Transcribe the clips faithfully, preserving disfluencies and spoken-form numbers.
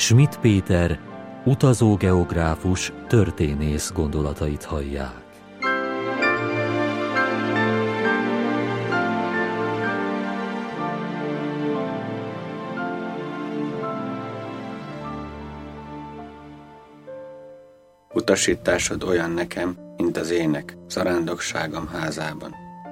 Schmidt Péter, utazógeográfus, történész gondolatait hallják. Utasításod olyan nekem, mint az ének, zarándokságom házában.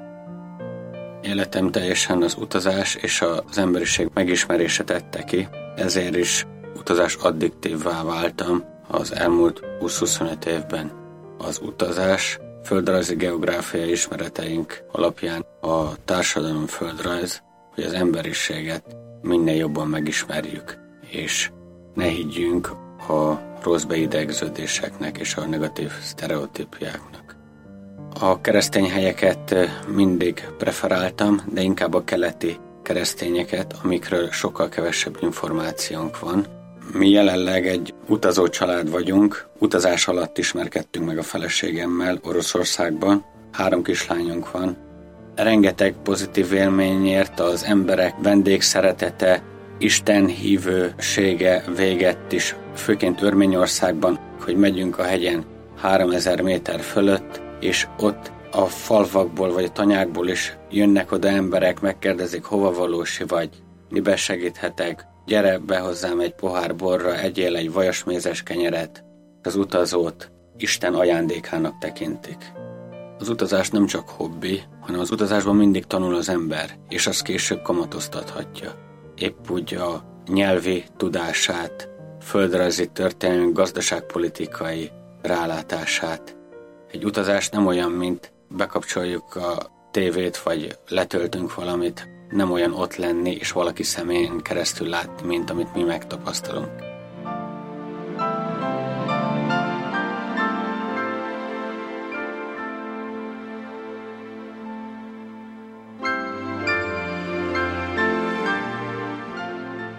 Életem teljesen az utazás és az emberiség megismerése tette ki, ezért is utazás addiktívvá váltam az elmúlt húsz-huszonöt évben. Az utazás földrajzi geográfiai ismereteink alapján a társadalom földrajz, hogy az emberiséget minél jobban megismerjük, és ne higgyünk a rossz beidegződéseknek és a negatív sztereotípiáknak. A keresztény helyeket mindig preferáltam, de inkább a keleti keresztényeket, amikről sokkal kevesebb információnk van. Mi jelenleg egy utazó család vagyunk, utazás alatt ismerkedtünk meg a feleségemmel Oroszországban, három kislányunk van. Rengeteg pozitív élményért az emberek vendégszeretete, Isten hívősége végett is, főként Örményországban, hogy megyünk a hegyen háromezer méter fölött, és ott a falvakból vagy a tanyákból is jönnek oda emberek, megkérdezik, hova valósi vagy, miben segíthetek, gyere be hozzám egy pohár borra, egyél egy vajasmézes kenyeret. Az utazót Isten ajándékának tekintik. Az utazás nem csak hobbi, hanem az utazásban mindig tanul az ember, és az később kamatoztathatja. Épp úgy a nyelvi tudását, földrajzi történelmi, gazdaságpolitikai rálátását. Egy utazás nem olyan, mint bekapcsoljuk a tévét, vagy letöltünk valamit, nem olyan ott lenni, és valaki szemén keresztül látni, mint amit mi megtapasztalunk.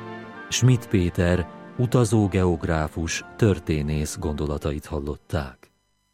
Schmidt Péter, utazógeográfus, történész gondolatait hallották.